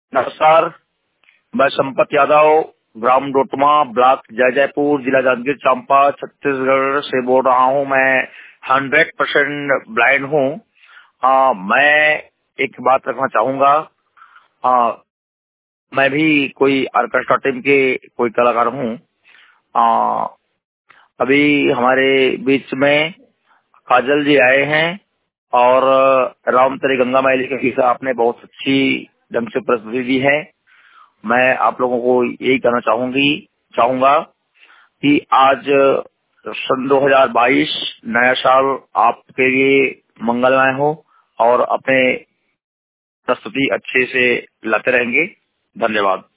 नमस्कार, मैं संपत यादव, ग्राम डोटमा, ब्लॉक जयजयपुर, जिला जांजगीर चांपा, छत्तीसगढ़ से बोल रहा हूँ। मैं 100% ब्लाइंड हूँ। मैं एक बात रखना चाहूंगा। मैं भी कोई ऑर्केस्ट्रा टीम के कोई कलाकार हूँ। अभी हमारे बीच में काजल जी आए हैं और राम तेरी गंगा मैली के किस्सा आपने बहुत अच्छी ढंग से प्रस्तुति दी है। मैं आप लोगों को यही कहना चाहूंगा कि आज सन 2022 नया साल आपके लिए मंगलमय हो और अपने प्रस्तुति अच्छे से लाते रहेंगे। धन्यवाद।